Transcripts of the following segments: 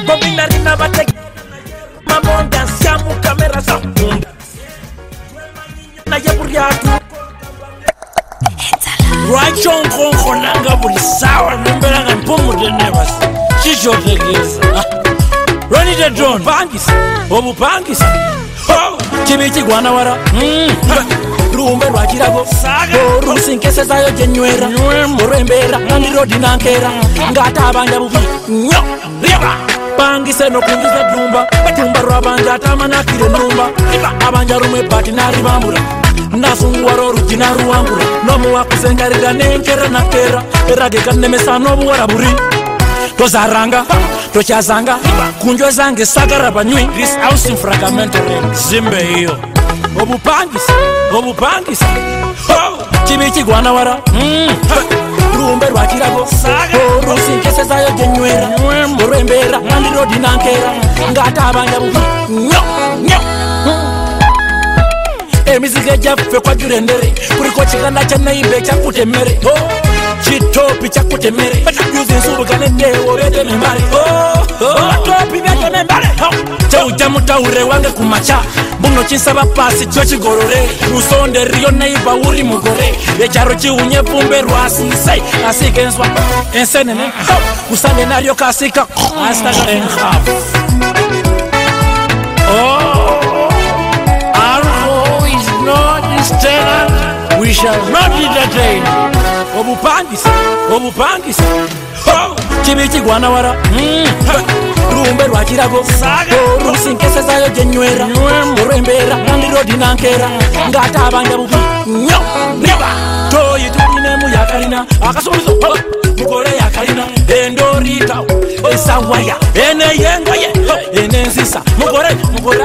Bobinarina bate mamonda siamu kamera za na yaburiatu right on konanga buri sawa nembera ngampomu de nevas shisho tegeza Ronnie the drone bangisa obu bangisa kibiti gwana wara rumbe rwakirago rusinkese zayo genywera murembera ndirodi nankera ngata abanja bubi nyo riba bangise no kungiza dumba rwabanja tamana kire numba abanja rume pati na ribambura nasungwaro rukina ruangura no muwa kusengarira nenkera nakera erage kanemesa no buwara buri tozaranga tochazanga kunjwe zange sagara banywi this house in fragmentary zimbe hiyo obupangisa kibiti gwana wara rumbe rwakirago rusinkese zayo genywera murembera ndirodi nankera ngata abanja bubi nyo emizige jaffe kwa jurendere kuriko chikanda cha naibe cha kutemere chitopi cha kutemere yuzi nsubu kanedewo bete membare topi bete membare chauja mutaure wange kumacha buno chinsaba pasi cho chigorore usonde rio naiba uri mugore echaro chiunye pumbe rwasisai asikenswa ensenene kusange nario kasika astagara enhaf we shall not entertain. Obupangisa kibiti gwana wara rumbe rwakirago rusinkese zayo genywera murembera ndirodi nankera ngata abanja bubi nyo riba toyi tubine mu yakarina akasubizo mugore yakarina endorita esawaya ene yengoye ene nsisa mugore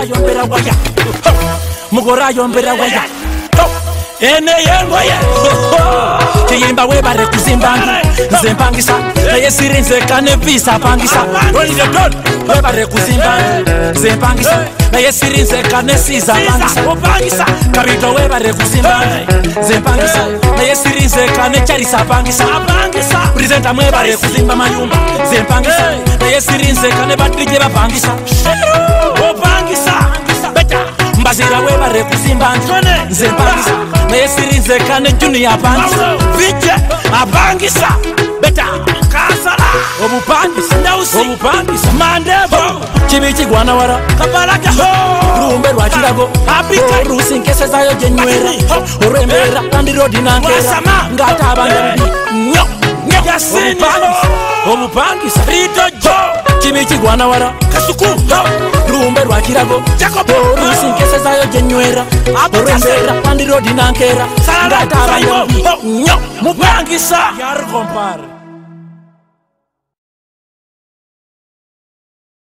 ayombera waya ene yengoye kiyimba webare kuzimbangi nzempangisa naye sirinze kane visa pangisa Ronnie the drone webare kuzimbangi nzempangisa naye sirinze kane siza pangisa kabito webare kuzimbangi nzempangisa naye sirinze kane charisa pangisa presenta mwebare kuzimba mayumba nzempangisa naye sirinze kane batrije bapangisa opangisa beta mbazira webare kuzimbangi nzempangisa naye sirinze kane junior pangisa vije abangisa beta kasala obupangisa mandebo kibiti gwana wara kapalaka rumbe rwakirago rusinkese zayo genywera urembera ndirodi nankera ngata abanja nyo obupangisa rito jo kibiti gwana wara kasuku rumbe rwakirago rusinkese zayo genywera urembera ndirodi nankera ngata abanja nyo mupangisa yar compare